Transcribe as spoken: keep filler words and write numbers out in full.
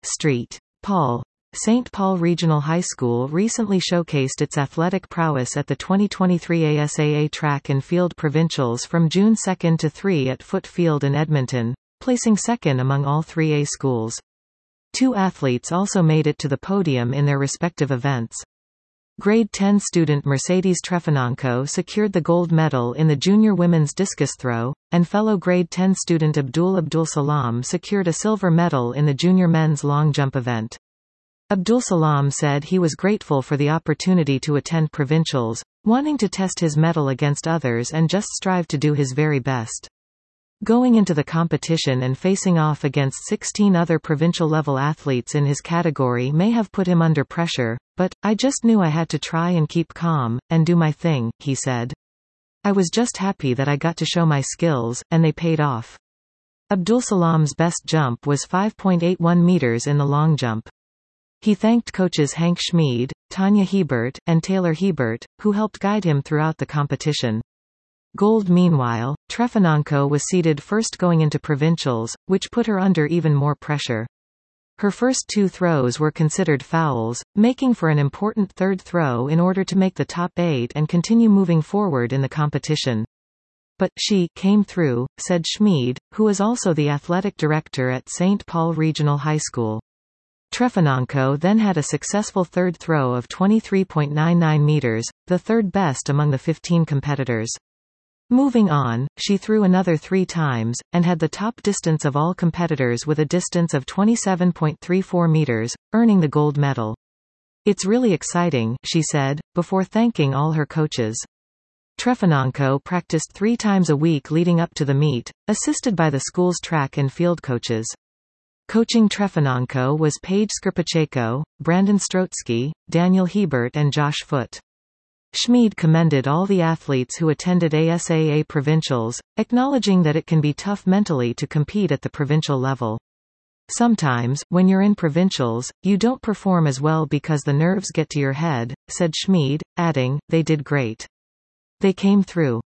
Street. Paul. Saint Paul Regional High School recently showcased its athletic prowess at the twenty twenty-three A S A A Track and Field Provincials from June second to third at Foot Field in Edmonton, placing second among all three A schools. Two athletes also made it to the podium in their respective events. Grade ten student Mercedes Trefanonko secured the gold medal in the junior women's discus throw, and fellow grade ten student Abdul Abdul Salam secured a silver medal in the junior men's long jump event. Abdul Salam said he was grateful for the opportunity to attend provincials, wanting to test his mettle against others and just strive to do his very best. Going into the competition and facing off against sixteen other provincial-level athletes in his category may have put him under pressure, but, I just knew I had to try and keep calm, and do my thing, he said. I was just happy that I got to show my skills, and they paid off. Abdul Salam's best jump was five point eight one meters in the long jump. He thanked coaches Hank Schmid, Tanya Hebert, and Taylor Hebert, who helped guide him throughout the competition. Gold. Meanwhile, Trefanonko was seeded first going into provincials, which put her under even more pressure. Her first two throws were considered fouls, making for an important third throw in order to make the top eight and continue moving forward in the competition. But, she came through, said Schmid, who is also the athletic director at Saint Paul Regional High School. Trefanonko then had a successful third throw of twenty-three point nine nine meters, the third best among the fifteen competitors. Moving on, she threw another three times, and had the top distance of all competitors with a distance of twenty-seven point three four meters, earning the gold medal. It's really exciting, she said, before thanking all her coaches. Trefanonko practiced three times a week leading up to the meet, assisted by the school's track and field coaches. Coaching Trefanonko was Paige Skripachenko, Brandon Strotsky, Daniel Hebert and Josh Foote. Schmid commended all the athletes who attended A S A A provincials, acknowledging that it can be tough mentally to compete at the provincial level. Sometimes, when you're in provincials, you don't perform as well because the nerves get to your head, said Schmid, adding, they did great. They came through.